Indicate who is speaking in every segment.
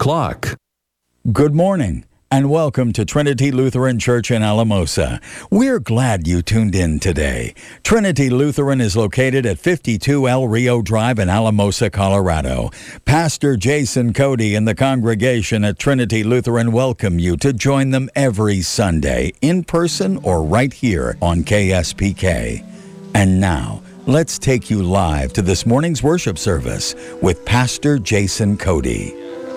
Speaker 1: o'clock.
Speaker 2: Good morning, and welcome to Trinity Lutheran Church in Alamosa. We're glad you tuned in today. Trinity Lutheran is located at 52 El Rio Drive in Alamosa, Colorado. Pastor Jason Cody and the congregation at Trinity Lutheran welcome you to join them every Sunday, in person or right here on KSPK. And now, let's take you live to this morning's worship service with Pastor Jason Cody.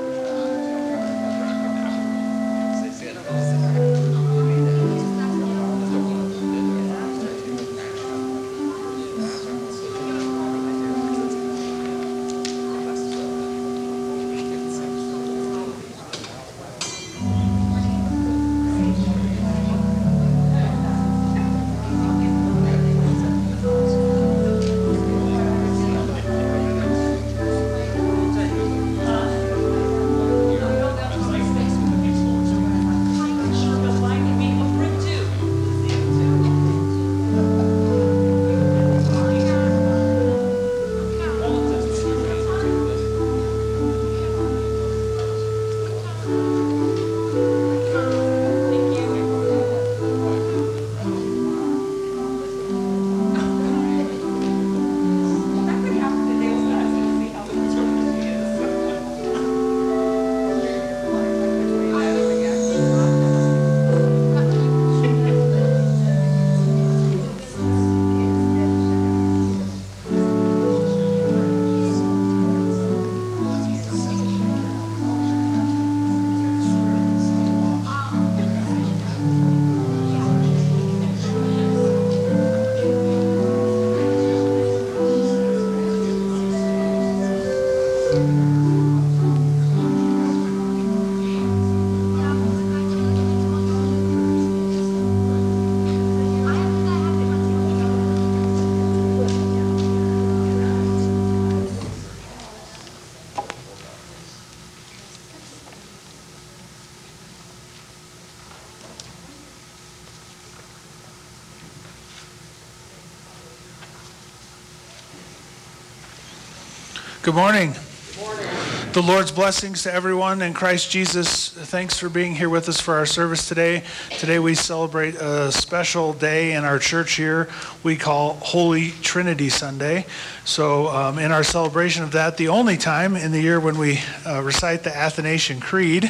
Speaker 3: Good morning. Good morning. The Lord's blessings to everyone in Christ Jesus. Thanks for being here with us for our service today. Today we celebrate a special day in our church here we call Holy Trinity Sunday. So in our celebration of that, the only time in the year when we recite the Athanasian Creed.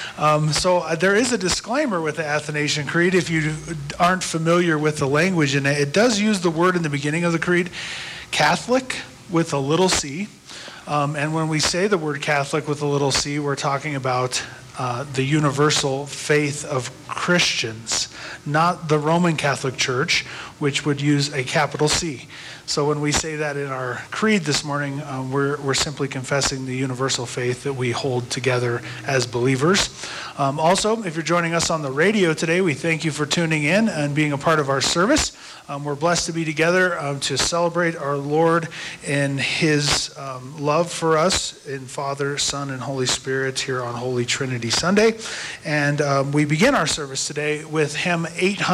Speaker 3: So there is a disclaimer with the Athanasian Creed if you aren't familiar with the language in it. It does use the word in the beginning of the creed, Catholic with a little c. And when we say the word Catholic with a little c, we're talking about the universal faith of Christians, not the Roman Catholic Church, which would use a capital C. So when we say that in our creed this morning, we're simply confessing the universal faith that we hold together as believers. Also, if you're joining us on the radio today, we thank you for tuning in and being a part of our service. We're blessed to be together to celebrate our Lord and His love for us in Father, Son, and Holy Spirit here on Holy Trinity Sunday. And we begin our service today with hymn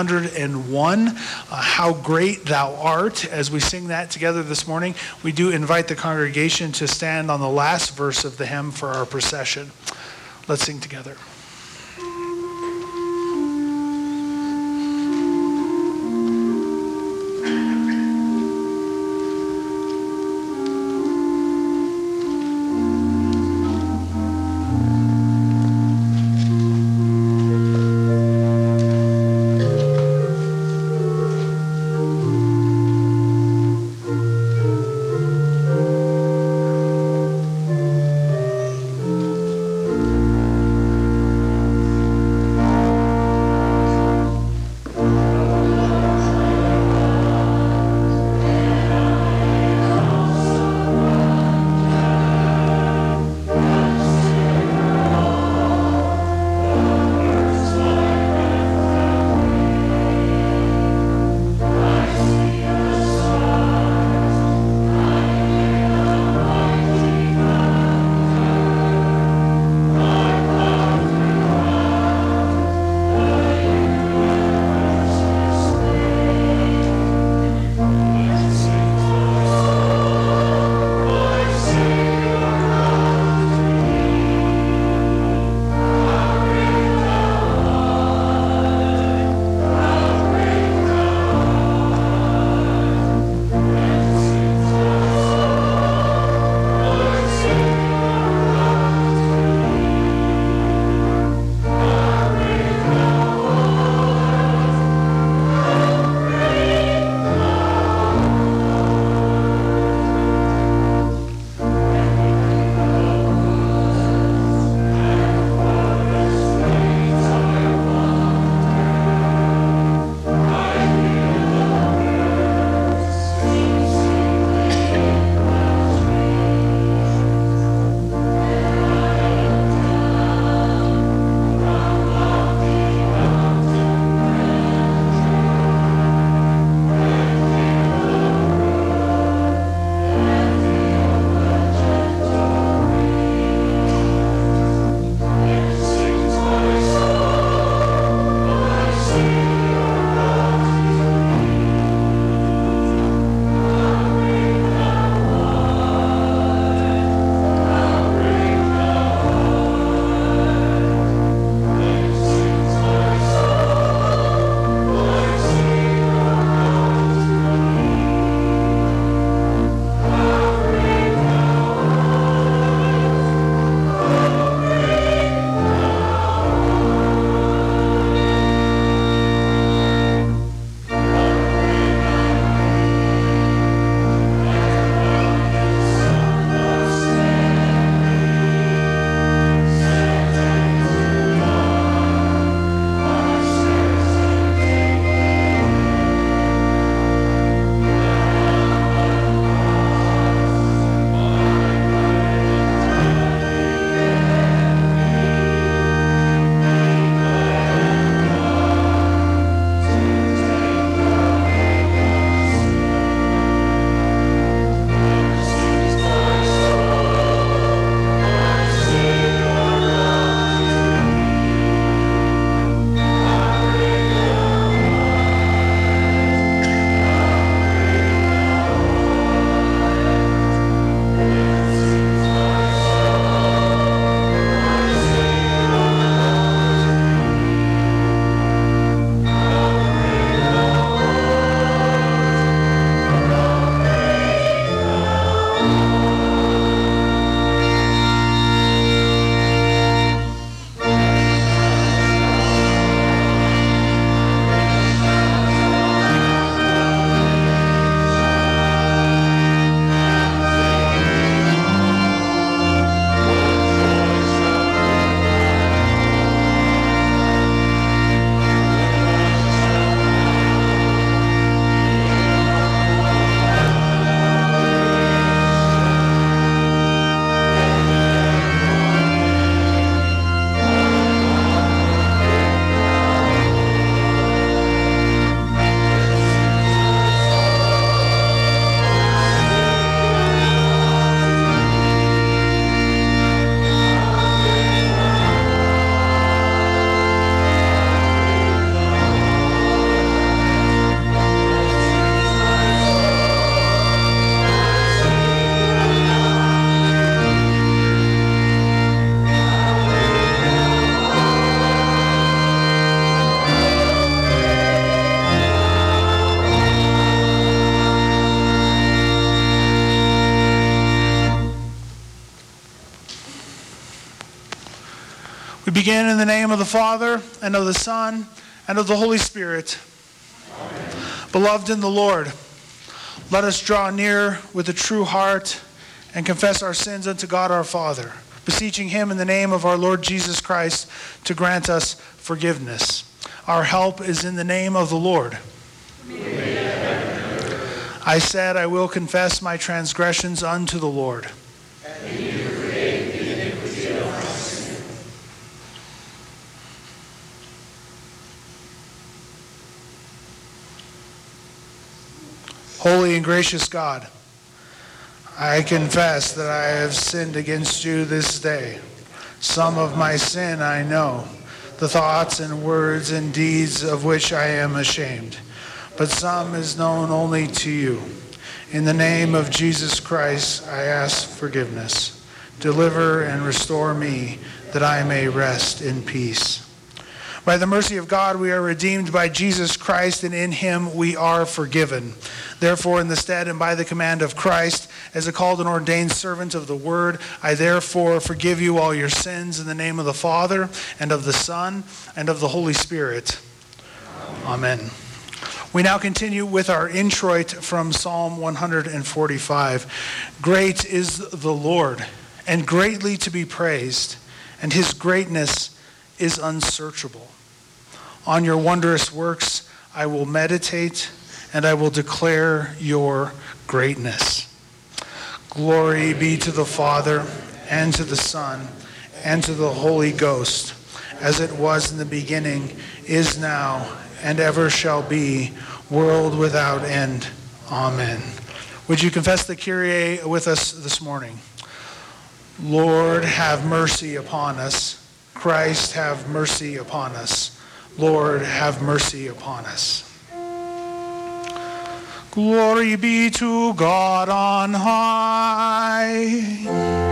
Speaker 3: 801, How Great Thou Art. As we sing that together this morning, we do invite the congregation to stand on the last verse of the hymn for our procession. Let's sing together. We begin in the name of the Father, and of the Son, and of the Holy Spirit. Amen. Beloved in the Lord, let us draw near with a true heart and confess our sins unto God our Father, beseeching him in the name of our Lord Jesus Christ to grant us forgiveness. Our help is in the name of the Lord. Amen. I said, I will confess my transgressions unto the Lord. And you forgave the iniquity of my sin. Holy and gracious God, I confess that I have sinned against you this day. Some of my sin I know, the thoughts and words and deeds of which I am ashamed, but some is known only to you. In the name of Jesus Christ, I ask forgiveness. Deliver and restore me, that I may rest in peace. By the mercy of God, we are redeemed by Jesus Christ, and in him we are forgiven. Therefore, in the stead and by the command of Christ, as a called and ordained servant of the word, I therefore forgive you all your sins in the name of the Father, and of the Son, and of the Holy Spirit. Amen. We now continue with our introit from Psalm 145. Great is the Lord, and greatly to be praised, and his greatness is unsearchable. On your wondrous works I will meditate, and I will declare your greatness. Glory be to the Father, and to the Son, and to the Holy Ghost, as it was in the beginning, is now, and ever shall be, world without end. Amen. Would you confess the Kyrie with us this morning? Lord, have mercy upon us. Christ, have mercy upon us. Lord, have mercy upon us. Glory be to God on high.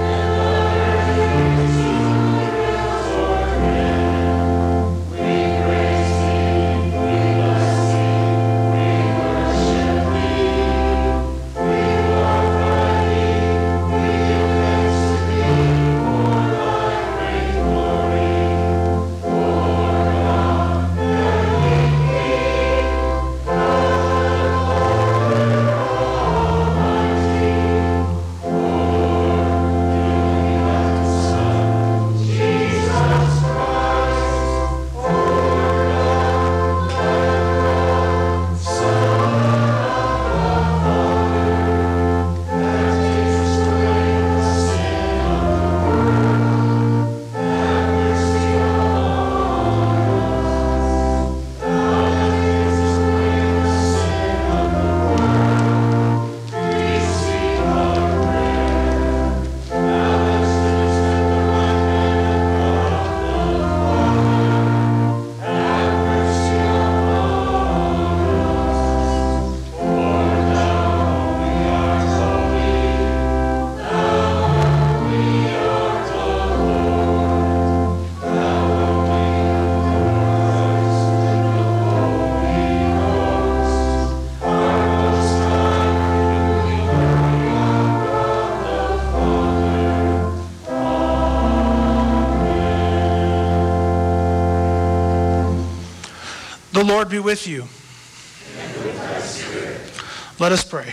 Speaker 3: The Lord be with you. And with thy spirit. Let us pray.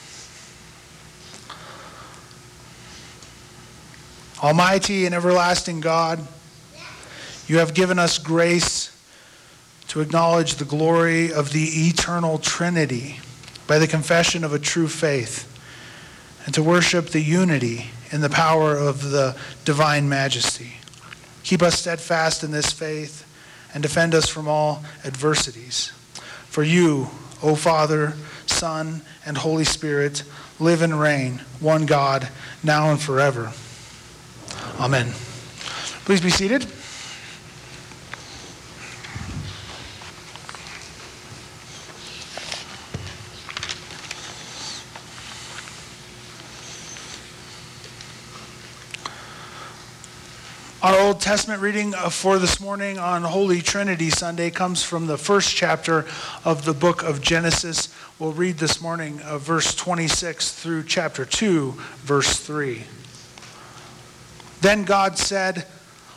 Speaker 3: Almighty and everlasting God, you have given us grace to acknowledge the glory of the eternal Trinity by the confession of a true faith, and to worship the unity in the power of the divine majesty. Keep us steadfast in this faith and defend us from all adversities. For you, O Father, Son, and Holy Spirit, live and reign, one God, now and forever. Amen. Please be seated. Our Old Testament reading for this morning on Holy Trinity Sunday comes from the first chapter of the book of Genesis. We'll read this morning verse 26 through chapter 2, verse 3. Then God said,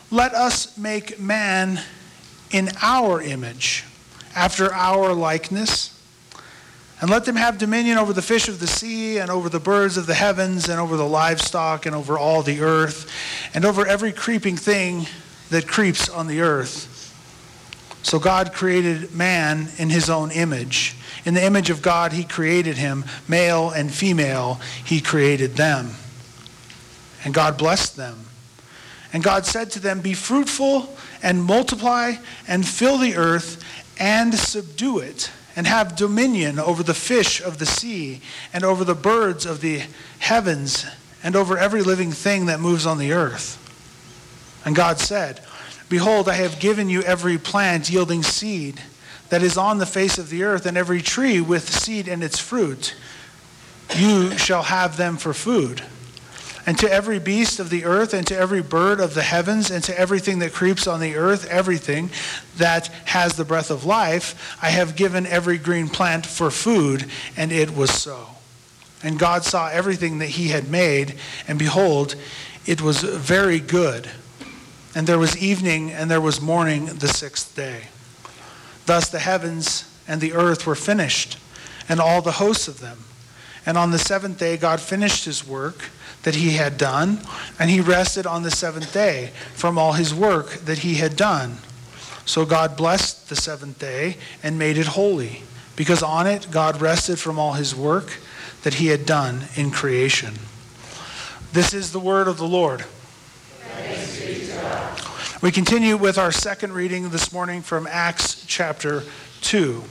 Speaker 3: let us make man in our image, after our likeness, and let them have dominion over the fish of the sea, and over the birds of the heavens, and over the livestock, and over all the earth, and over every creeping thing that creeps on the earth. So God created man in his own image. In the image of God he created him, male and female he created them. And God blessed them. And God said to them, be fruitful and multiply and fill the earth and subdue it, and have dominion over the fish of the sea, and over the birds of the heavens, and over every living thing that moves on the earth. And God said, behold, I have given you every plant yielding seed that is on the face of the earth, and every tree with seed in its fruit. You shall have them for food. And to every beast of the earth, and to every bird of the heavens, and to everything that creeps on the earth, everything that has the breath of life, I have given every green plant for food, and it was so. And God saw everything that he had made, and behold, it was very good. And there was evening, and there was morning the sixth day. Thus the heavens and the earth were finished, and all the hosts of them. And on the seventh day God finished his work that he had done, and he rested on the seventh day from all his work that he had done. So God blessed the seventh day and made it holy, because on it God rested from all his work that he had done in creation. This is the word of the Lord.
Speaker 1: Thanks be to God.
Speaker 3: We continue with our second reading this morning from Acts chapter 2.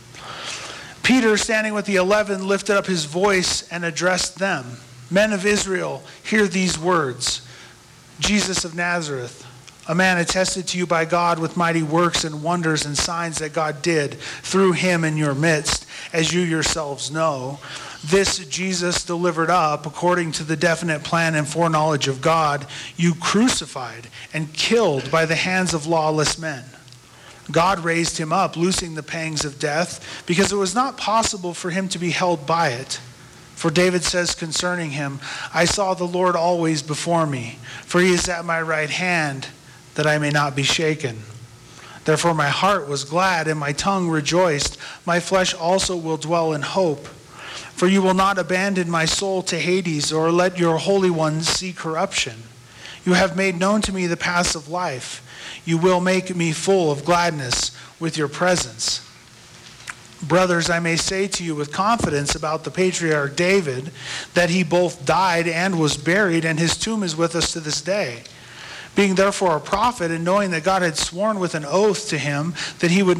Speaker 3: Peter, standing with the 11, lifted up his voice and addressed them. Men of Israel, hear these words. Jesus of Nazareth, a man attested to you by God with mighty works and wonders and signs that God did through him in your midst, as you yourselves know. This Jesus delivered up, according to the definite plan and foreknowledge of God, you crucified and killed by the hands of lawless men. God raised him up, loosing the pangs of death, because it was not possible for him to be held by it. For David says concerning him, I saw the Lord always before me, for he is at my right hand, that I may not be shaken. Therefore my heart was glad, and my tongue rejoiced. My flesh also will dwell in hope. For you will not abandon my soul to Hades, or let your Holy One see corruption. You have made known to me the paths of life. You will make me full of gladness with your presence. Brothers, I may say to you with confidence about the patriarch David, that he both died and was buried, and his tomb is with us to this day. Being therefore a prophet, and knowing that God had sworn with an oath to him that he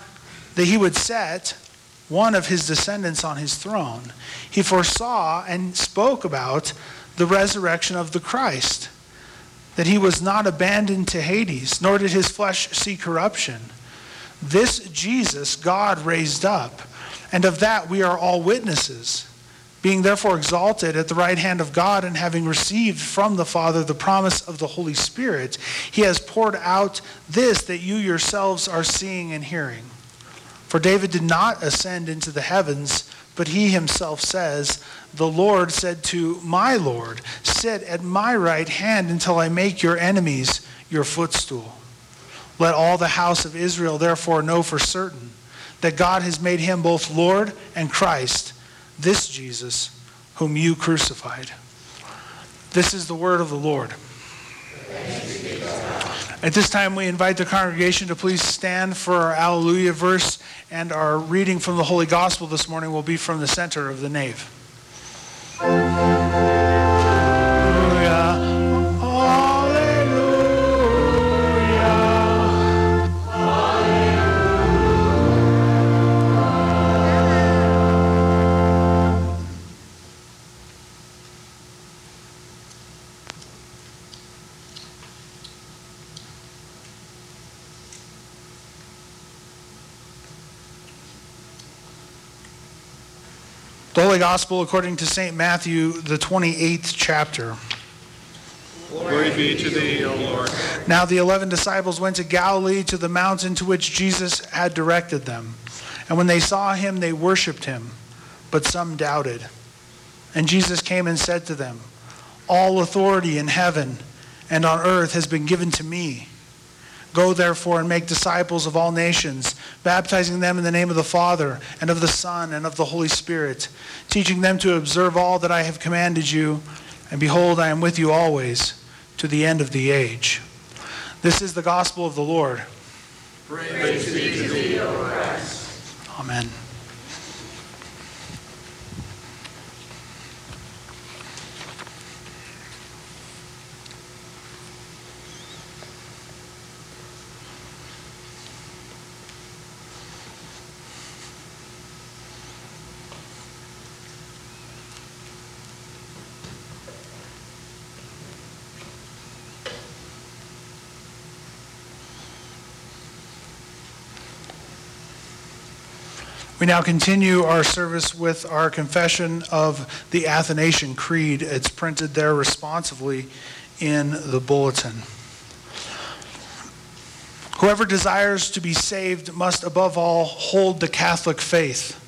Speaker 3: would set one of his descendants on his throne, he foresaw and spoke about the resurrection of the Christ, that he was not abandoned to Hades, nor did his flesh see corruption. This Jesus God raised up, and of that we are all witnesses. Being therefore exalted at the right hand of God, and having received from the Father the promise of the Holy Spirit, he has poured out this that you yourselves are seeing and hearing. For David did not ascend into the heavens, but he himself says, the Lord said to my Lord, sit at my right hand until I make your enemies your footstool. Let all the house of Israel therefore know for certain that God has made him both Lord and Christ, this Jesus whom you crucified. This is the word of the Lord. At this time, we invite the congregation to please stand for our Alleluia verse, and our reading from the Holy Gospel this morning will be from the center of the nave. The Holy Gospel according to St. Matthew, the 28th chapter.
Speaker 1: Glory be to thee, O Lord.
Speaker 3: Now the 11 disciples went to Galilee, to the mountain to which Jesus had directed them. And when they saw him, they worshipped him, but some doubted. And Jesus came and said to them, all authority in heaven and on earth has been given to me. Go therefore and make disciples of all nations, baptizing them in the name of the Father, and of the Son, and of the Holy Spirit, teaching them to observe all that I have commanded you. And behold, I am with you always, to the end of the age. This is the gospel of the Lord.
Speaker 1: Praise be to thee, O Christ.
Speaker 3: Amen. We now continue our service with our confession of the Athanasian Creed. It's printed there responsively in the bulletin. Whoever desires to be saved must above all hold the Catholic faith.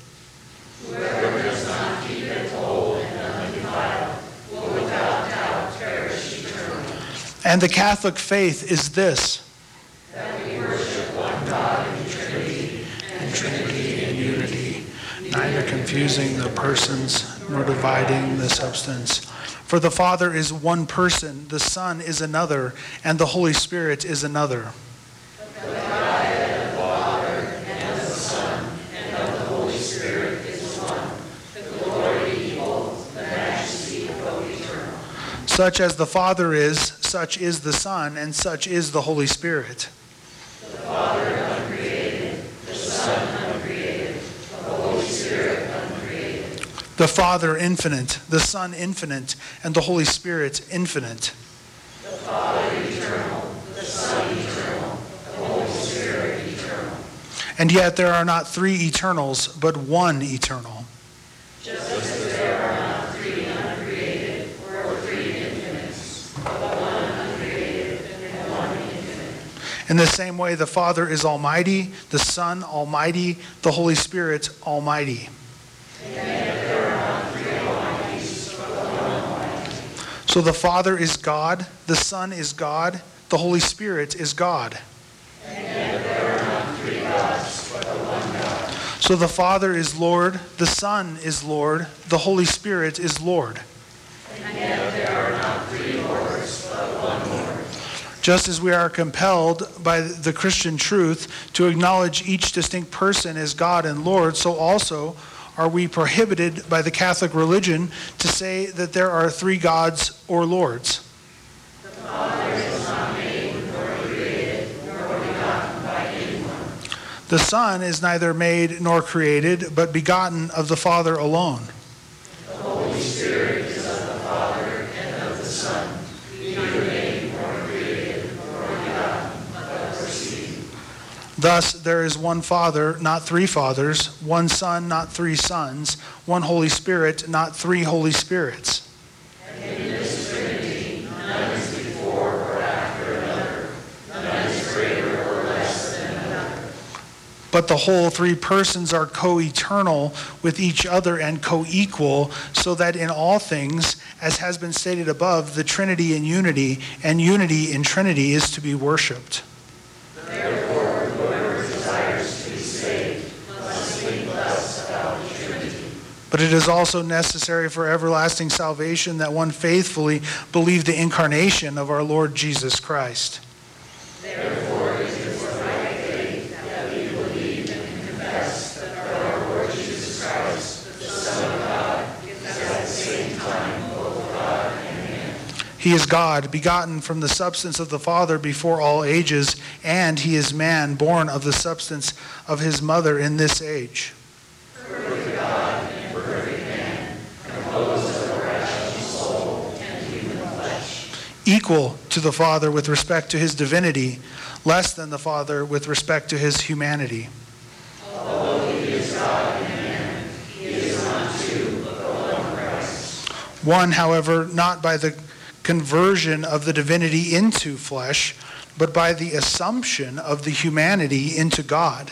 Speaker 4: Whoever does not keep it whole and undefiled will without doubt perish eternally.
Speaker 3: And the Catholic faith is this:
Speaker 4: That we worship one God in Trinity,
Speaker 3: and Trinity in unity, neither confusing the persons nor dividing the substance. For the Father is one person, the Son is another, and the Holy Spirit is another.
Speaker 4: the Godhead of the Father and of the Son and of the Holy Spirit is one. The glory equal, the majesty co-eternal.
Speaker 3: Such as the Father is, such is the Son, and such is the Holy Spirit.
Speaker 4: The Father uncreated, the Son uncreated, the Holy Spirit uncreated.
Speaker 3: The Father infinite, the Son infinite, and the Holy Spirit infinite.
Speaker 4: The Father eternal, the Son eternal, the Holy Spirit eternal.
Speaker 3: And yet there are not three eternals, but one eternal.
Speaker 4: Just as there are not three uncreated or three infinites, but one uncreated and one infinite.
Speaker 3: In the same way, the Father is almighty, the Son almighty, the Holy Spirit almighty.
Speaker 4: And yet there are not three almighties, but one almighty.
Speaker 3: So the Father is God, the Son is God, the Holy Spirit is God.
Speaker 4: And yet there are not three gods, but one God.
Speaker 3: So the Father is Lord, the Son is Lord, the Holy Spirit is Lord.
Speaker 4: And yet there are not three Lords, but one Lord.
Speaker 3: Just as we are compelled by the Christian truth to acknowledge each distinct person as God and Lord, so also are we prohibited by the Catholic religion to say that there are three gods or lords.
Speaker 4: The Father is not made nor created nor begotten by anyone.
Speaker 3: The Son is neither made nor created, but begotten of the Father alone.
Speaker 4: The Holy Spirit is of the Father and of the Son, neither made nor created nor begotten, but proceeding.
Speaker 3: Thus there is one Father, not three fathers, one Son, not three sons, one Holy Spirit, not three Holy Spirits.
Speaker 4: And in this Trinity, none is before or after another, none is greater or less than another.
Speaker 3: But the whole three persons are co-eternal with each other and co-equal, so that in all things, as has been stated above, the Trinity in unity and unity in Trinity is to be worshipped.
Speaker 4: Therefore, whoever desires to be saved must think thus about the Trinity.
Speaker 3: But it is also necessary for everlasting salvation that one faithfully believe the incarnation of our Lord Jesus Christ.
Speaker 4: Therefore, it is the right faith that we believe and confess that our Lord Jesus Christ, the Son of God, is at the same time both God and man.
Speaker 3: He is God, begotten from the substance of the Father before all ages, and he is man, born of the substance of his mother in this age.
Speaker 4: Perfect God and perfect man, composed of a rational soul and human flesh.
Speaker 3: Equal to the Father with respect to his divinity, less than the Father with respect to his humanity.
Speaker 4: Although he is God and man, he is not two, but one Christ.
Speaker 3: One, however, not by the conversion of the divinity into flesh, but by the assumption of the humanity into God.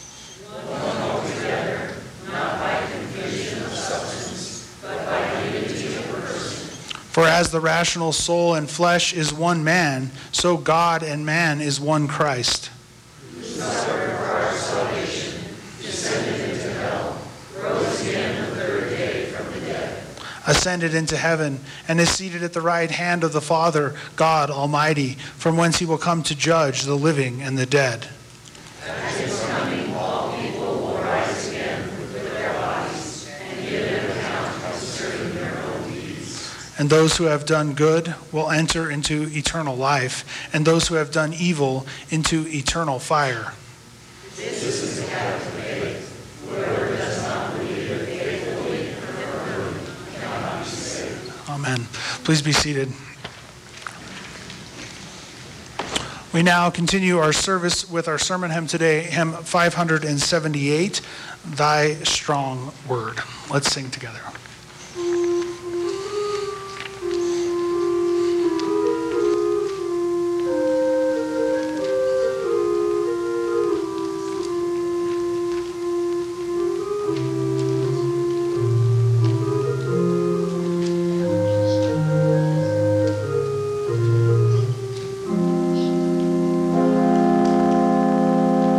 Speaker 4: One altogether, not by confusion of substance, but by unity of person.
Speaker 3: For as the rational soul and flesh is one man, so God and man is one Christ.
Speaker 4: Who suffered for our salvation, descended into hell, rose again the third day from the dead,
Speaker 3: ascended into heaven, and is seated at the right hand of the Father, God Almighty, from whence he will come to judge the living and the dead.
Speaker 4: At his coming, all people will rise again with their bodies and give an account concerning their own deeds.
Speaker 3: And those who have done good will enter into eternal life, and those who have done evil into eternal fire.
Speaker 4: This is the path of faith. Whoever does not believe that faith will be confirmed cannot be saved.
Speaker 3: Amen. Please be seated. We now continue our service with our sermon hymn today, hymn 578, Thy Strong Word. Let's sing together.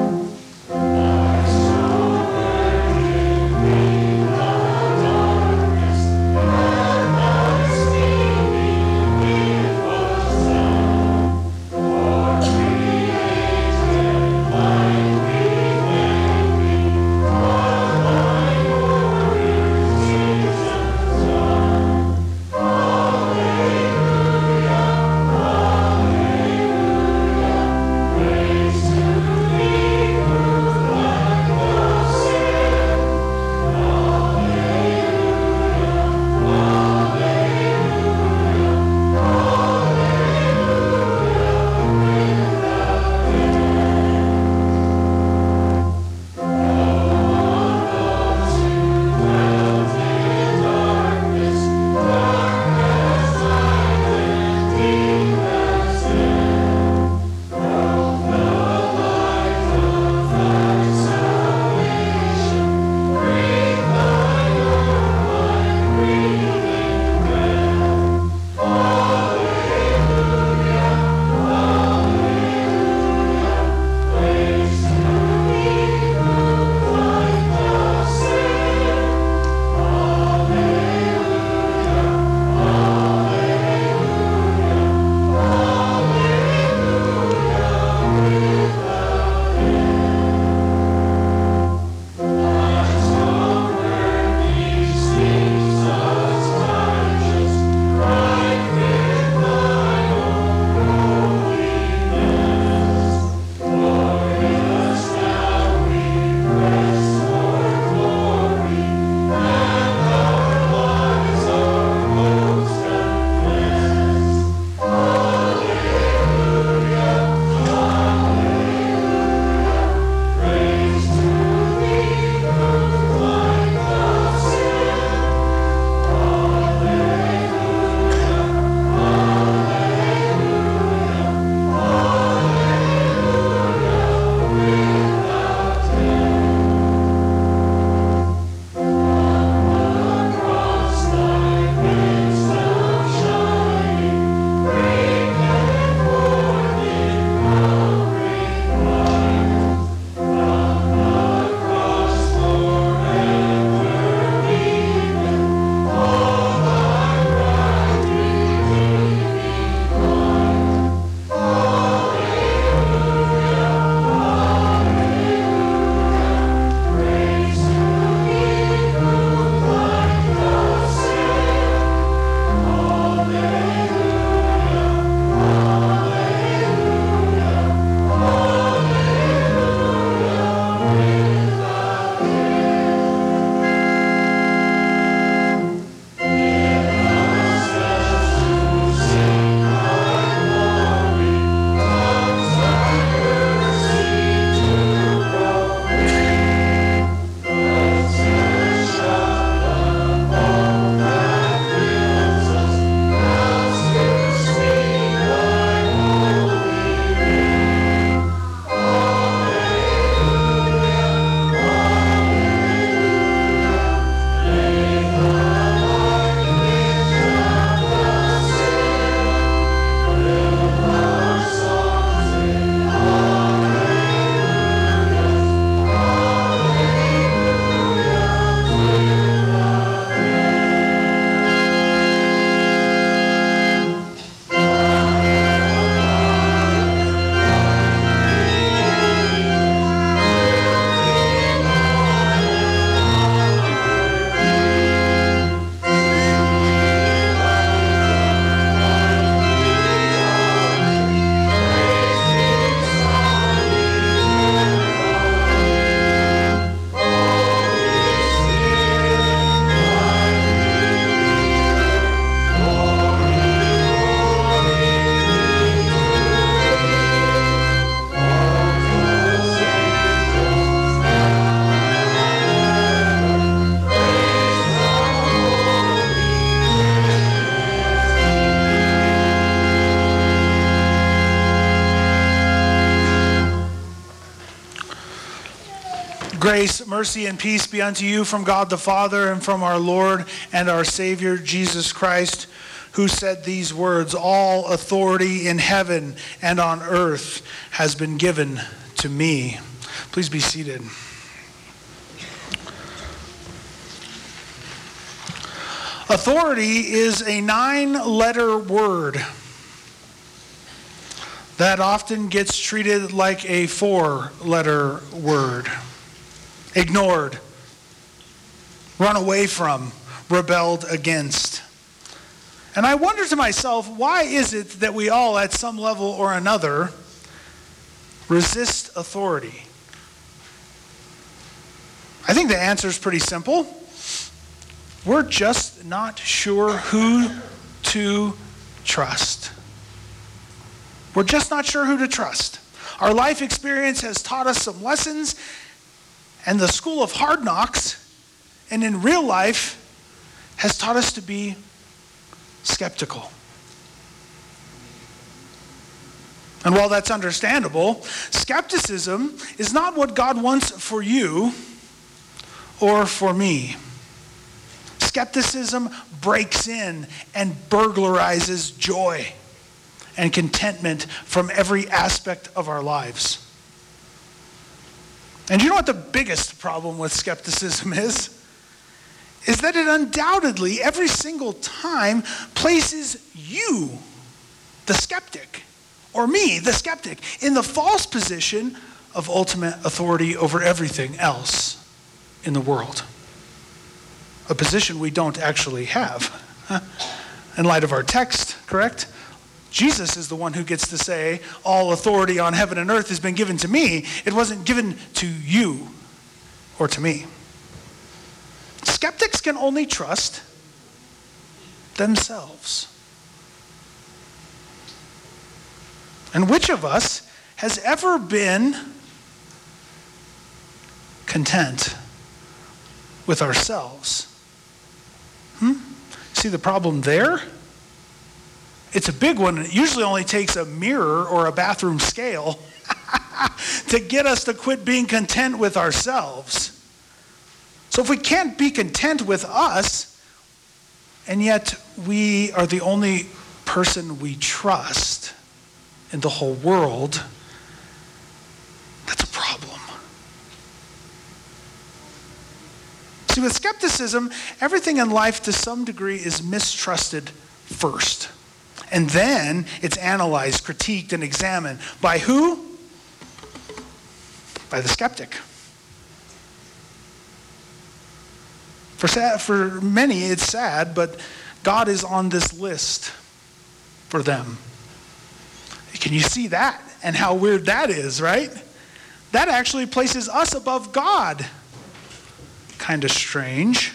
Speaker 4: Strong word,
Speaker 3: Grace, mercy, and peace be unto you from God the Father and from our Lord and our Savior, Jesus Christ, who said these words, "All authority in heaven and on earth has been given to me." Please be seated. Authority is a 9-letter word that often gets treated like a 4-letter word. Ignored, run away from, rebelled against. And I wonder to myself, why is it that we all, at some level or another, resist authority? I think the answer is pretty simple. We're just not sure who to trust. We're just not sure who to trust. Our life experience has taught us some lessons, and the school of hard knocks, and in real life, has taught us to be skeptical. And while that's understandable, skepticism is not what God wants for you or for me. Skepticism breaks in and burglarizes joy and contentment from every aspect of our lives. And you know what the biggest problem with skepticism is? Is that it undoubtedly, every single time, places you, the skeptic, or me, the skeptic, in the false position of ultimate authority over everything else in the world. A position we don't actually have. In light of our text, correct? Jesus is the one who gets to say, all authority on heaven and earth has been given to me. It wasn't given to you or to me. Skeptics can only trust themselves. And which of us has ever been content with ourselves? See the problem there? It's a big one. It usually only takes a mirror or a bathroom scale to get us to quit being content with ourselves. So if we can't be content with us, and yet we are the only person we trust in the whole world, that's a problem. See, with skepticism, everything in life to some degree is mistrusted first. And then it's analyzed, critiqued, and examined. By who? By the skeptic. For many, it's sad, but God is on this list for them. Can you see that? And how weird that is, right? That actually places us above God. Kind of strange.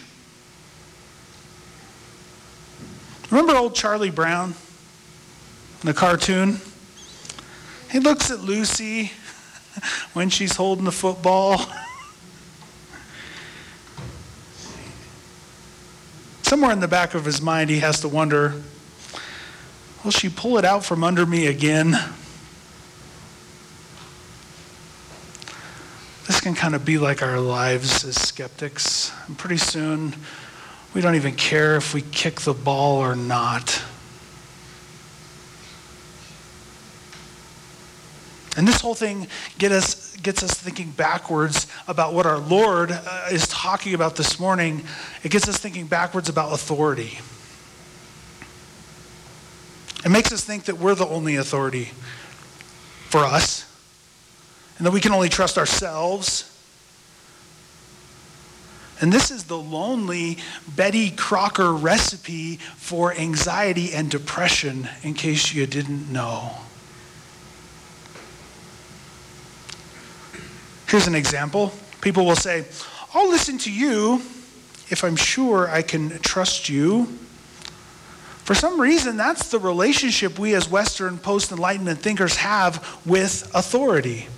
Speaker 3: Remember old Charlie Brown? The cartoon? He looks at Lucy when she's holding the football. Somewhere in the back of his mind, he has to wonder, will she pull it out from under me again? This can kind of be like our lives as skeptics. And pretty soon, we don't even care if we kick the ball or not. And this whole thing gets us thinking backwards about what our Lord is talking about this morning. It gets us thinking backwards about authority. It makes us think that we're the only authority for us, and that we can only trust ourselves. And this is the lonely Betty Crocker recipe for anxiety and depression, in case you didn't know. Here's an example. People will say, I'll listen to you if I'm sure I can trust you. For some reason, that's the relationship we as Western post-Enlightenment thinkers have with authority.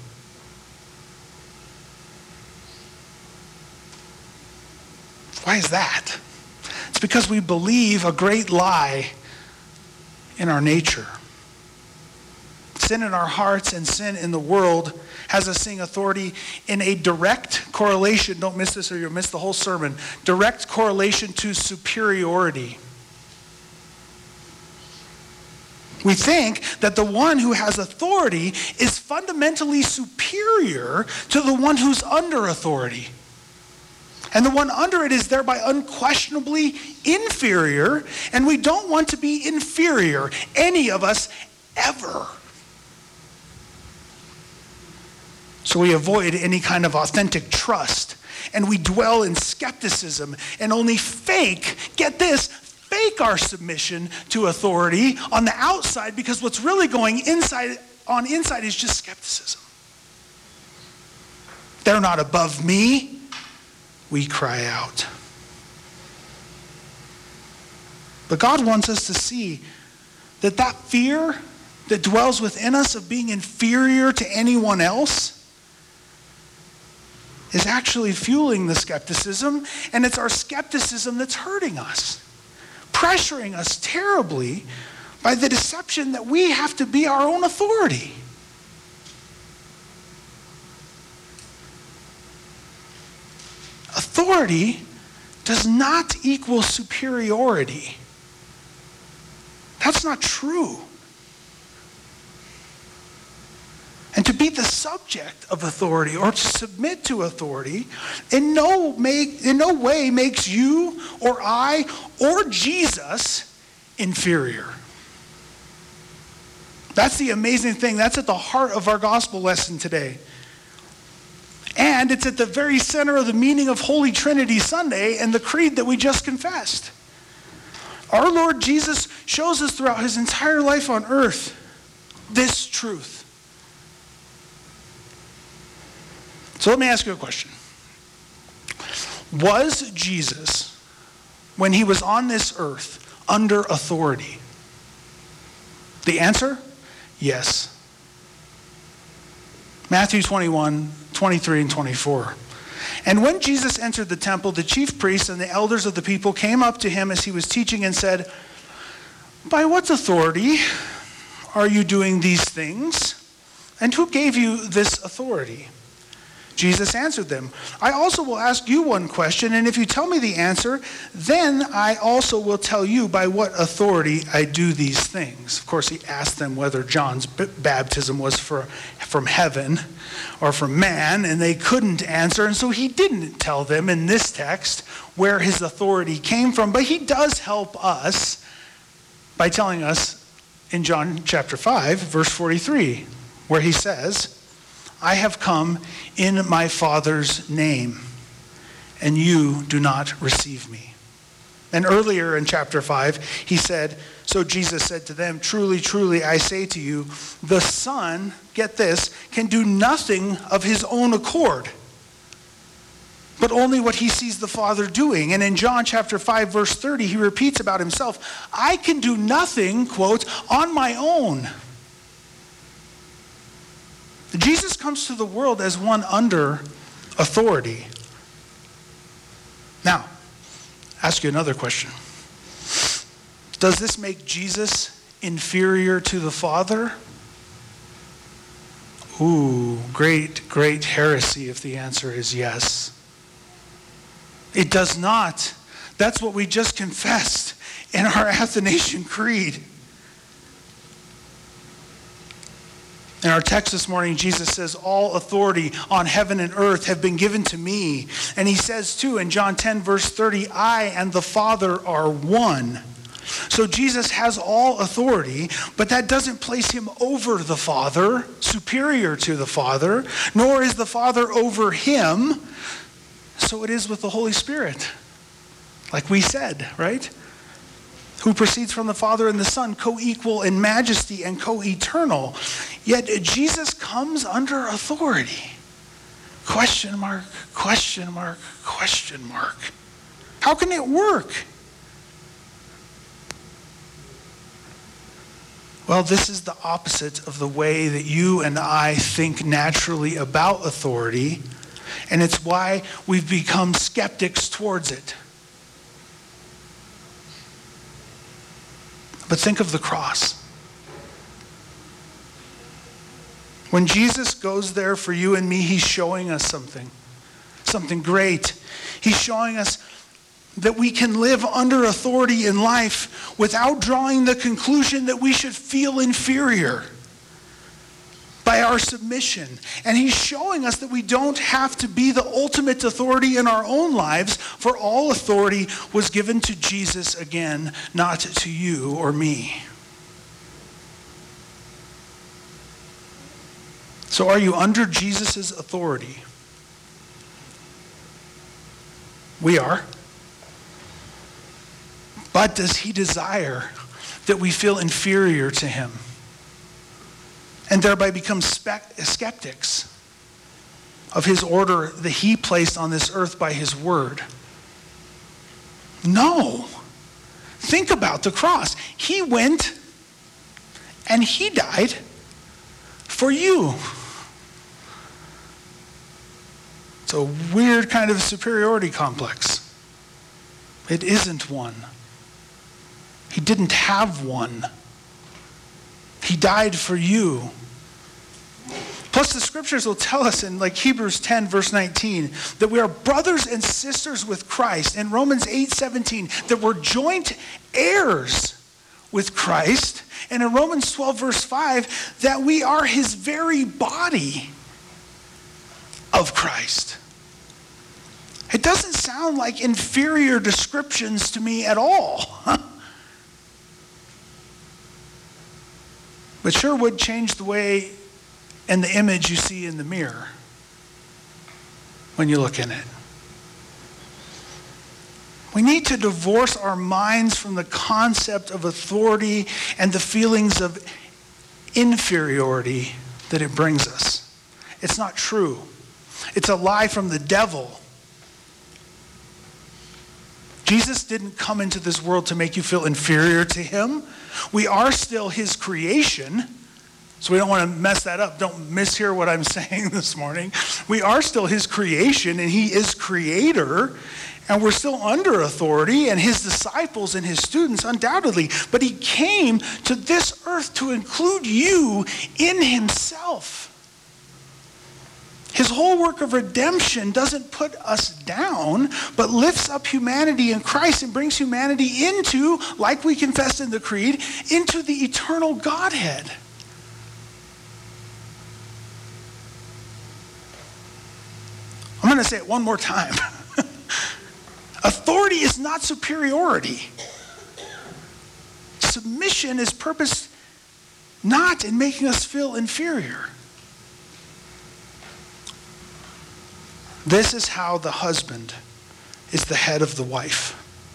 Speaker 3: Why is that? It's because we believe a great lie in our nature. sin in our hearts and sin in the world has us seeing authority in a direct correlation, don't miss this or you'll miss the whole sermon, direct correlation to superiority. We think that the one who has authority is fundamentally superior to the one who's under authority. And the one under it is thereby unquestionably inferior, and we don't want to be inferior, any of us, ever. So we avoid any kind of authentic trust, and we dwell in skepticism and only fake, get this, fake our submission to authority on the outside, because what's really going inside is just skepticism. They're not above me, we cry out. But God wants us to see that that fear that dwells within us of being inferior to anyone else is actually fueling the skepticism, and it's our skepticism that's hurting us, pressuring us terribly by the deception that we have to be our own authority. Authority does not equal superiority. That's not true. And to be the subject of authority or to submit to authority in no way makes you or I or Jesus inferior. That's the amazing thing. That's at the heart of our gospel lesson today. And it's at the very center of the meaning of Holy Trinity Sunday and the creed that we just confessed. Our Lord Jesus shows us throughout his entire life on earth this truth. So let me ask you a question. Was Jesus, when he was on this earth, under authority? The answer? Yes. Matthew 21, 23 and 24. And when Jesus entered the temple, the chief priests and the elders of the people came up to him as he was teaching and said, "By what authority are you doing these things? And who gave you this authority?" Jesus answered them, "I also will ask you one question, and if you tell me the answer, then I also will tell you by what authority I do these things." Of course, he asked them whether John's baptism was from heaven or from man, and they couldn't answer, and so he didn't tell them in this text where his authority came from, but he does help us by telling us in John chapter 5, verse 43, where he says, "I have come in my Father's name, and you do not receive me." And earlier in chapter 5, he said, so Jesus said to them, "Truly, truly, I say to you, the Son," get this, "can do nothing of his own accord, but only what he sees the Father doing." And in John chapter 5, verse 30, he repeats about himself, "I can do nothing," quote, "on my own." Jesus comes to the world as one under authority. Now, ask you another question. Does this make Jesus inferior to the Father? Ooh, great, great heresy if the answer is yes. It does not. That's what we just confessed in our Athanasian Creed. In our text this morning, Jesus says, "All authority on heaven and earth have been given to me." And he says too in John 10, verse 30, "I and the Father are one." So Jesus has all authority, but that doesn't place him over the Father, superior to the Father, nor is the Father over him. So it is with the Holy Spirit. Like we said, right? Who proceeds from the Father and the Son, co-equal in majesty and co-eternal. Yet Jesus comes under authority. Question mark, question mark, question mark. How can it work? Well, this is the opposite of the way that you and I think naturally about authority, and it's why we've become skeptics towards it. But think of the cross. When Jesus goes there for you and me, he's showing us something great. He's showing us that we can live under authority in life without drawing the conclusion that we should feel inferior by our submission. And he's showing us that we don't have to be the ultimate authority in our own lives, for all authority was given to Jesus again, not to you or me. So are you under Jesus' authority? We are. But does he desire that we feel inferior to him and thereby become skeptics of his order that he placed on this earth by his word? No. Think about the cross. He went and he died for you. It's a weird kind of superiority complex. It isn't one. He didn't have one. He died for you. Plus, the scriptures will tell us in Hebrews 10, verse 19, that we are brothers and sisters with Christ. In Romans 8:17, that we're joint heirs with Christ. And in Romans 12, verse 5, that we are his very body of Christ. It doesn't sound like inferior descriptions to me at all. But sure would change the way and the image you see in the mirror when you look in it. We need to divorce our minds from the concept of authority and the feelings of inferiority that it brings us. It's not true. It's a lie from the devil. Jesus didn't come into this world to make you feel inferior to him. We are still his creation, so we don't want to mess that up. Don't mishear what I'm saying this morning. We are still his creation, and he is creator, and we're still under authority, and his disciples and his students, undoubtedly. But he came to this earth to include you in himself. His whole work of redemption doesn't put us down, but lifts up humanity in Christ and brings humanity into, like we confessed in the Creed, into the eternal Godhead. I'm going to say it one more time. Authority is not superiority. Submission is purposed not in making us feel inferior. This is how the husband is the head of the wife.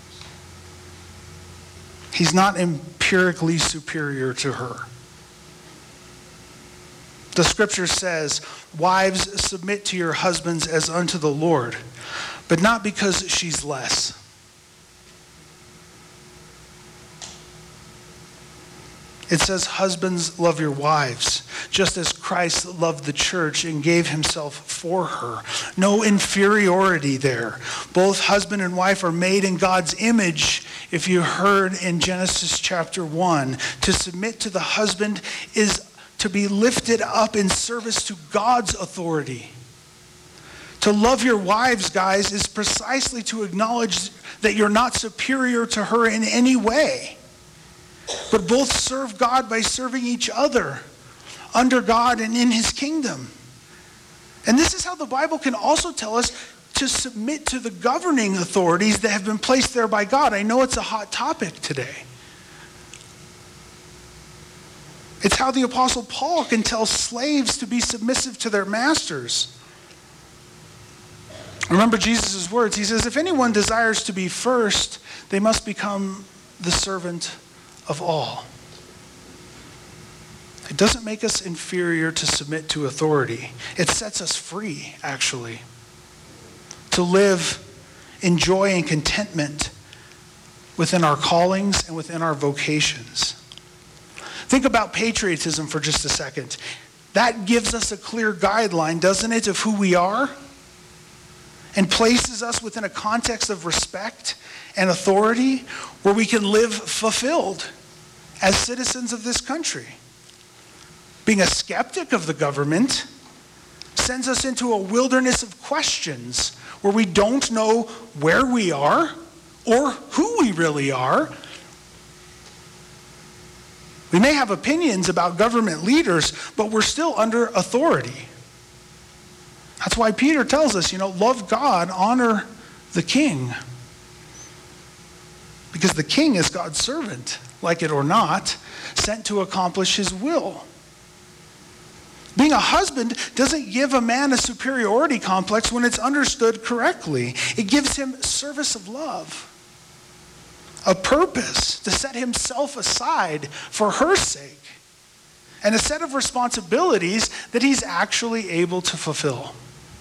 Speaker 3: He's not empirically superior to her. The scripture says, "Wives, submit to your husbands as unto the Lord," but not because she's less. It says, "Husbands, love your wives, just as Christ loved the church and gave himself for her." No inferiority there. Both husband and wife are made in God's image. If you heard in Genesis chapter 1, to submit to the husband is to be lifted up in service to God's authority. To love your wives, guys, is precisely to acknowledge that you're not superior to her in any way, but both serve God by serving each other under God and in his kingdom. And this is how the Bible can also tell us to submit to the governing authorities that have been placed there by God. I know it's a hot topic today. It's how the Apostle Paul can tell slaves to be submissive to their masters. Remember Jesus' words. He says, "If anyone desires to be first, they must become the servant of all." It doesn't make us inferior to submit to authority. It sets us free, actually, to live in joy and contentment within our callings and within our vocations. Think about patriotism for just a second. That gives us a clear guideline, doesn't it, of who we are? And places us within a context of respect and authority where we can live fulfilled as citizens of this country. Being a skeptic of the government sends us into a wilderness of questions where we don't know where we are or who we really are. We may have opinions about government leaders, but we're still under authority. That's why Peter tells us, love God, honor the king. Because the king is God's servant, like it or not, sent to accomplish his will. Being a husband doesn't give a man a superiority complex when it's understood correctly. It gives him service of love, a purpose to set himself aside for her sake, and a set of responsibilities that he's actually able to fulfill.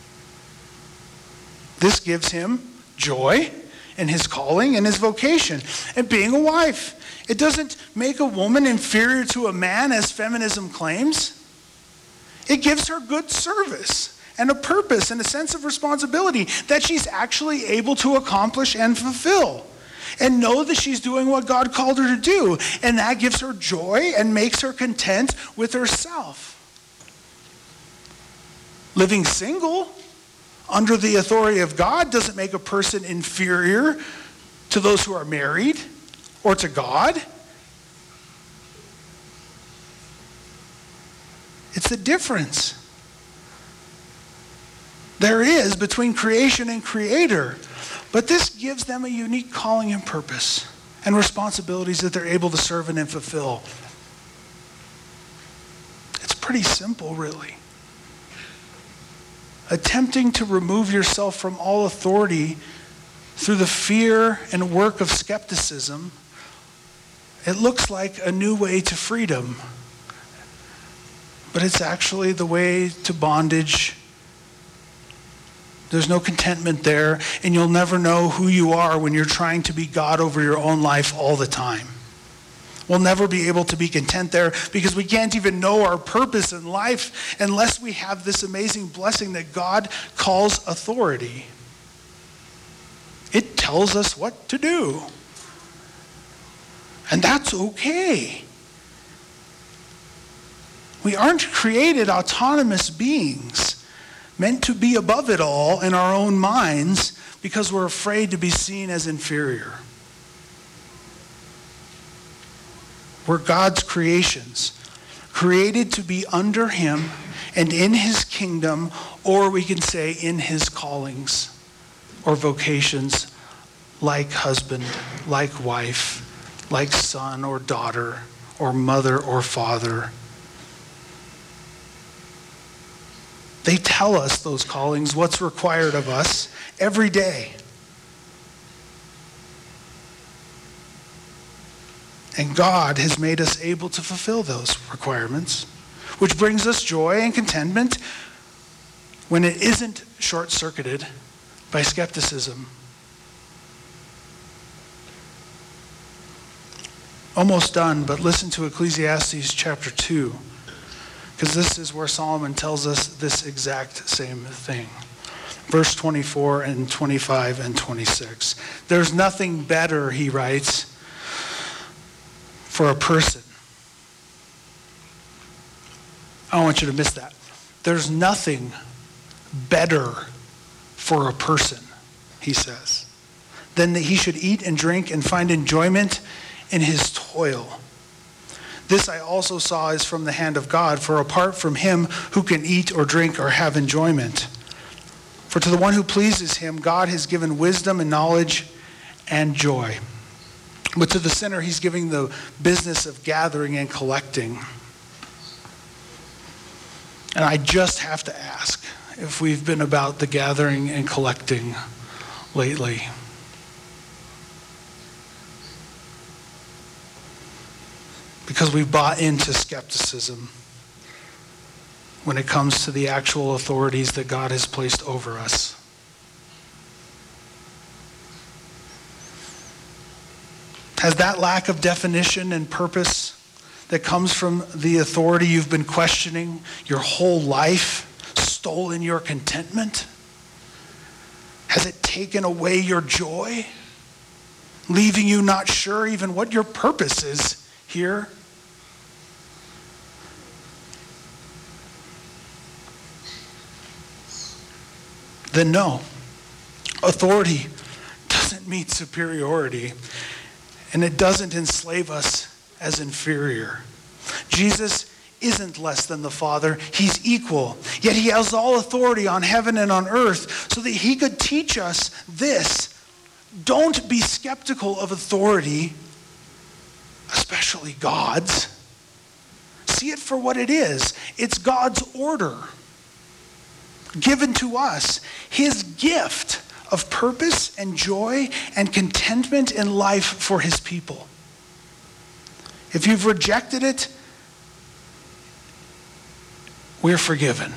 Speaker 3: This gives him joy in his calling and his vocation. And being a wife, it doesn't make a woman inferior to a man as feminism claims. It gives her good service and a purpose and a sense of responsibility that she's actually able to accomplish and fulfill. And know that she's doing what God called her to do. And that gives her joy and makes her content with herself. Living single under the authority of God doesn't make a person inferior to those who are married or to God. It's the difference there is between creation and creator. But this gives them a unique calling and purpose and responsibilities that they're able to serve and fulfill. It's pretty simple, really. Attempting to remove yourself from all authority through the fear and work of skepticism, it looks like a new way to freedom. But it's actually the way to bondage. There's no contentment there, and you'll never know who you are when you're trying to be God over your own life all the time. We'll never be able to be content there because we can't even know our purpose in life unless we have this amazing blessing that God calls authority. It tells us what to do. And that's okay. We aren't created autonomous beings, meant to be above it all in our own minds because we're afraid to be seen as inferior. We're God's creations, created to be under him and in his kingdom, or we can say in his callings or vocations, like husband, like wife, like son or daughter, or mother or father. They tell us, those callings, what's required of us every day. And God has made us able to fulfill those requirements, which brings us joy and contentment when it isn't short-circuited by skepticism. Almost done, but listen to Ecclesiastes chapter 2. Because this is where Solomon tells us this exact same thing. Verse 24 and 25 and 26. There's nothing better, he writes, for a person. I don't want you to miss that. There's nothing better for a person, he says, than that he should eat and drink and find enjoyment in his toil. This I also saw is from the hand of God, for apart from him who can eat or drink or have enjoyment. For to the one who pleases him, God has given wisdom and knowledge and joy. But to the sinner, he's giving the business of gathering and collecting. And I just have to ask if we've been about the gathering and collecting lately. Because we've bought into skepticism when it comes to the actual authorities that God has placed over us. Has that lack of definition and purpose that comes from the authority you've been questioning your whole life stolen your contentment? Has it taken away your joy, leaving you not sure even what your purpose is here? then no. Authority doesn't mean superiority, and it doesn't enslave us as inferior. Jesus isn't less than the Father. He's equal. Yet he has all authority on heaven and on earth so that he could teach us this. Don't be skeptical of authority, especially God's. See it for what it is. It's God's order given to us, his gift of purpose and joy and contentment in life for his people. If you've rejected it, we're forgiven.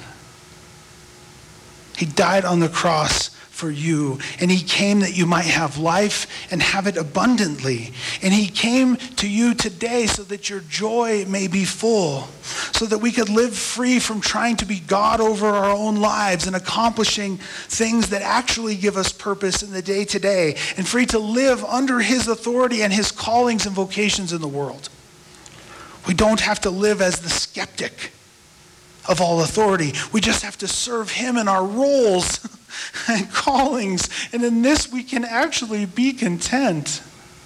Speaker 3: He died on the cross for you, and he came that you might have life and have it abundantly. And he came to you today so that your joy may be full, so that we could live free from trying to be God over our own lives and accomplishing things that actually give us purpose in the day-to-day, and free to live under his authority and his callings and vocations in the world. We don't have to live as the skeptic of all authority. We just have to serve him in our roles and callings. And in this, we can actually be content.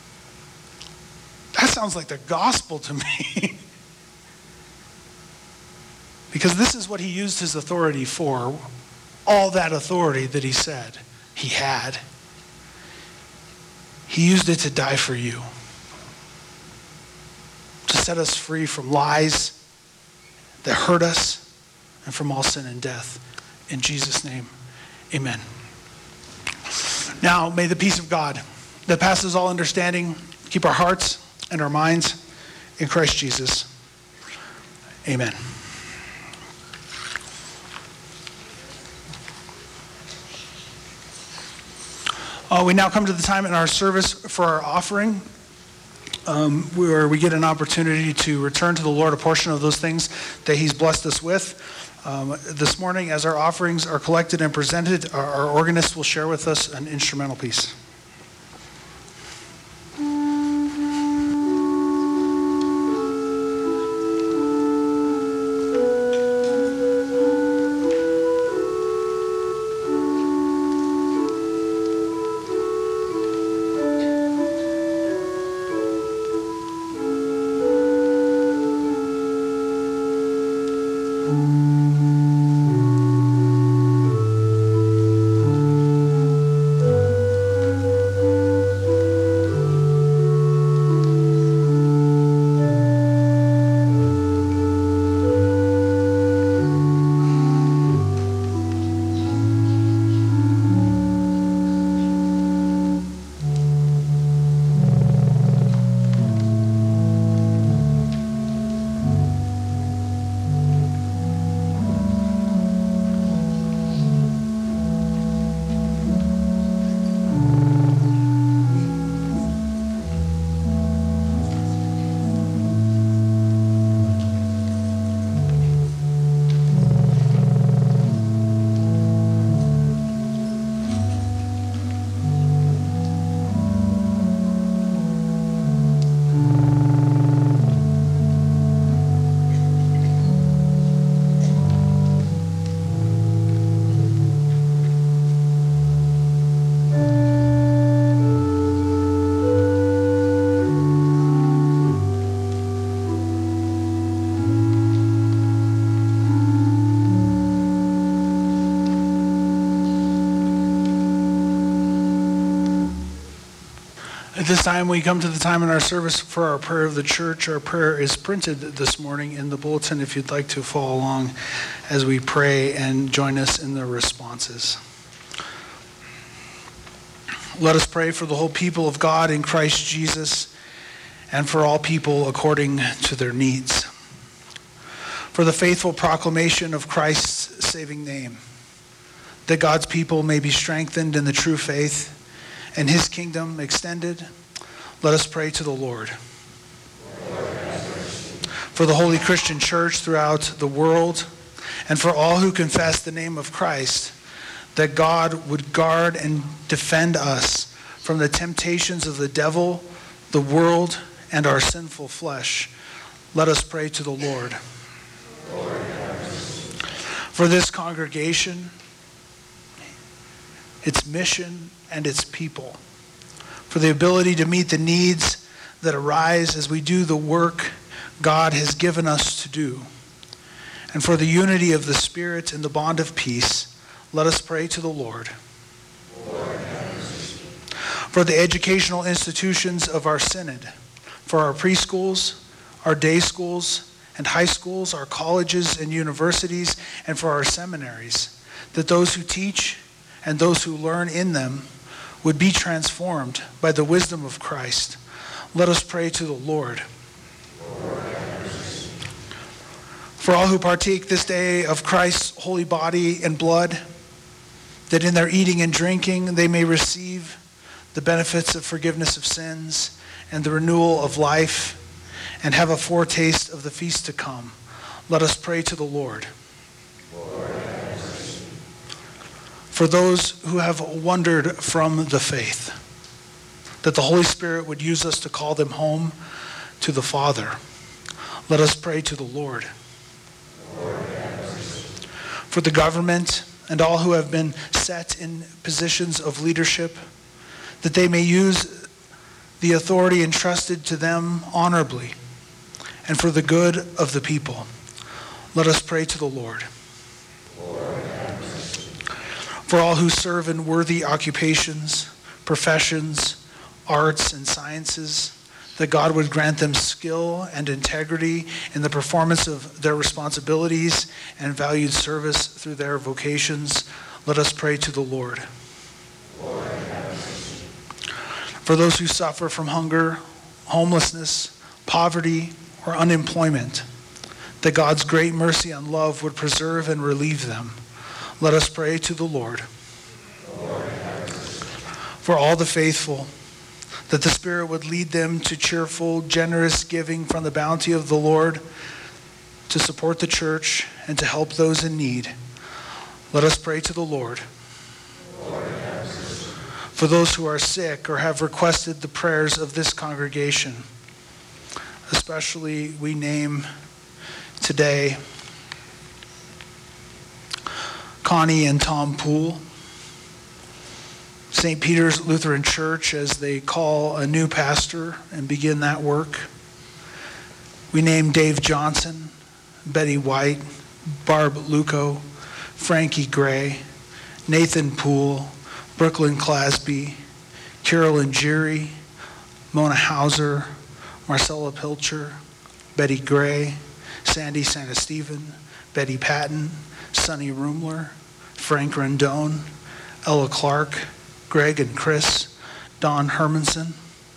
Speaker 3: That sounds like the gospel to me. Because this is what he used his authority for. All that authority that he said he had. He used it to die for you. To set us free from lies that hurt us and from all sin and death. In Jesus' name, amen. Now, may the peace of God that passes all understanding keep our hearts and our minds in Christ Jesus. Amen. We now come to the time in our service for our offering, where we get an opportunity to return to the Lord a portion of those things that he's blessed us with. This morning, as our offerings are collected and presented, our organist will share with us an instrumental piece. At this time, we come to the time in our service for our prayer of the church. Our prayer is printed this morning in the bulletin if you'd like to follow along as we pray and join us in the responses. Let us pray for the whole people of God in Christ Jesus and for all people according to their needs. For the faithful proclamation of Christ's saving name, that God's people may be strengthened in the true faith and his kingdom extended, let us pray to the Lord. For the Holy Christian Church throughout the world, and for all who confess the name of Christ, that God would guard and defend us from the temptations of the devil, the world, and our sinful flesh, let us pray to the Lord. For this congregation, its mission, and its people, for the ability to meet the needs that arise as we do the work God has given us to do, and for the unity of the Spirit and the bond of peace. Let us pray to the Lord. For the educational institutions of our synod, for our preschools, our day schools and high schools, our colleges and universities, and for our seminaries, that those who teach and those who learn in them would be transformed by the wisdom of Christ. Let us pray to the Lord. For all who partake this day of Christ's holy body and blood, that in their eating and drinking they may receive the benefits of forgiveness of sins and the renewal of life, and have a foretaste of the feast to come. Let us pray to the Lord. For those who have wandered from the faith, that the Holy Spirit would use us to call them home to the Father. Let us pray to the Lord. For the government and all who have been set in positions of leadership, that they may use the authority entrusted to them honorably and for the good of the people. Let us pray to the Lord. For all who serve in worthy occupations, professions, arts, and sciences, that God would grant them skill and integrity in the performance of their responsibilities and valued service through their vocations. Let us pray to the Lord. For those who suffer from hunger, homelessness, poverty, or unemployment, that God's great mercy and love would preserve and relieve them. Let us pray to the Lord. For all the faithful, that the Spirit would lead them to cheerful, generous giving from the bounty of the Lord to support the church and to help those in need. Let us pray to the Lord. For those who are sick or have requested the prayers of this congregation, especially we name today Connie and Tom Poole, St. Peter's Lutheran Church as they call a new pastor and begin that work. We name Dave Johnson, Betty White, Barb Luco, Frankie Gray, Nathan Poole, Brooklyn Clasby, Carolyn Geary, Mona Hauser, Marcella Pilcher, Betty Gray, Sandy Santasteven, Betty Patton, Sonny Rumler, Frank Rendon, Ella Clark, Greg and Chris, Don Hermanson.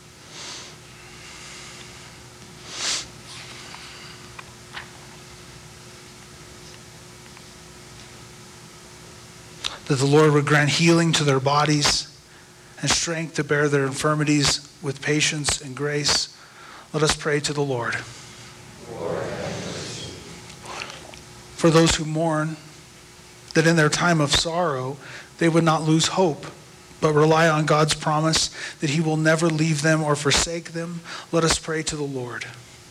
Speaker 3: That the Lord would grant healing to their bodies and strength to bear their infirmities with patience and grace. Let us pray to the Lord. For those who mourn, that in their time of sorrow they would not lose hope, but rely on God's promise that he will never leave them or forsake them. Let us pray to the Lord.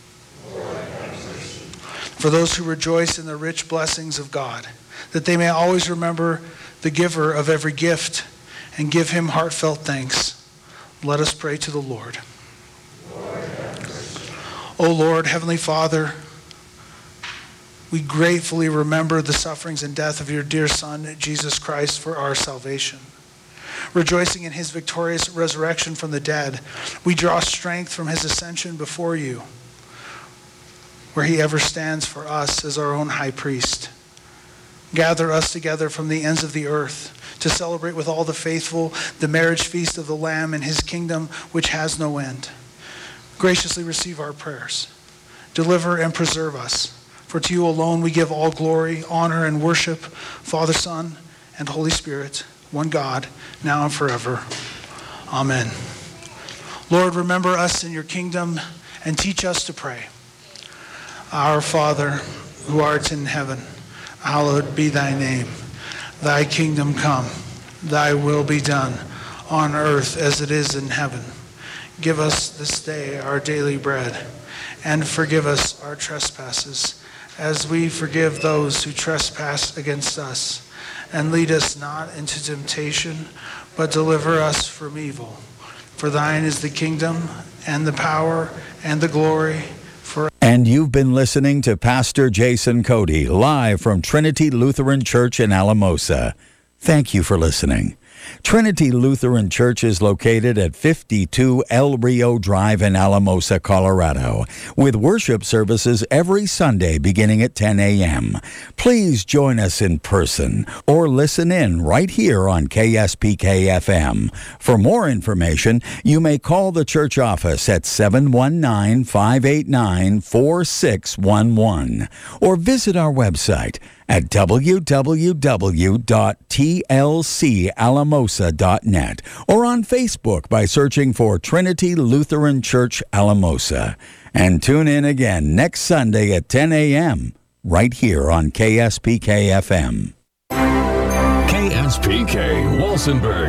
Speaker 3: For those who rejoice in the rich blessings of God, that they may always remember the giver of every gift and give him heartfelt thanks. Let us pray to the Lord. O Lord, Heavenly Father, we gratefully remember the sufferings and death of your dear Son, Jesus Christ, for our salvation. Rejoicing in his victorious resurrection from the dead, we draw strength from his ascension before you, where he ever stands for us as our own high priest. Gather us together from the ends of the earth to celebrate with all the faithful the marriage feast of the Lamb in his kingdom, which has no end. Graciously receive our prayers. Deliver and preserve us. For to you alone we give all glory, honor, and worship, Father, Son, and Holy Spirit, one God, now and forever. Amen. Lord, remember us in your kingdom and teach us to pray. Our Father, who art in heaven, hallowed be thy name. Thy kingdom come, thy will be done, on earth as it is in heaven. Give us this day our daily bread, and forgive us our trespasses, as we forgive those who trespass against us. and lead us not into temptation, but deliver us from evil. For thine is the kingdom, and the power, and the glory, forever.
Speaker 2: And you've been listening to Pastor Jason Cody, live from Trinity Lutheran Church in Alamosa. Thank you for listening. Trinity Lutheran Church is located at 52 El Rio Drive in Alamosa, Colorado, with worship services every Sunday beginning at 10 a.m. Please join us in person or listen in right here on KSPK-FM. For more information, you may call the church office at 719-589-4611 or visit our website at www.tlcalamosa.net or on Facebook by searching for Trinity Lutheran Church Alamosa. And tune in again next Sunday at 10 a.m. right here on KSPK-FM.
Speaker 1: KSPK Walsenburg.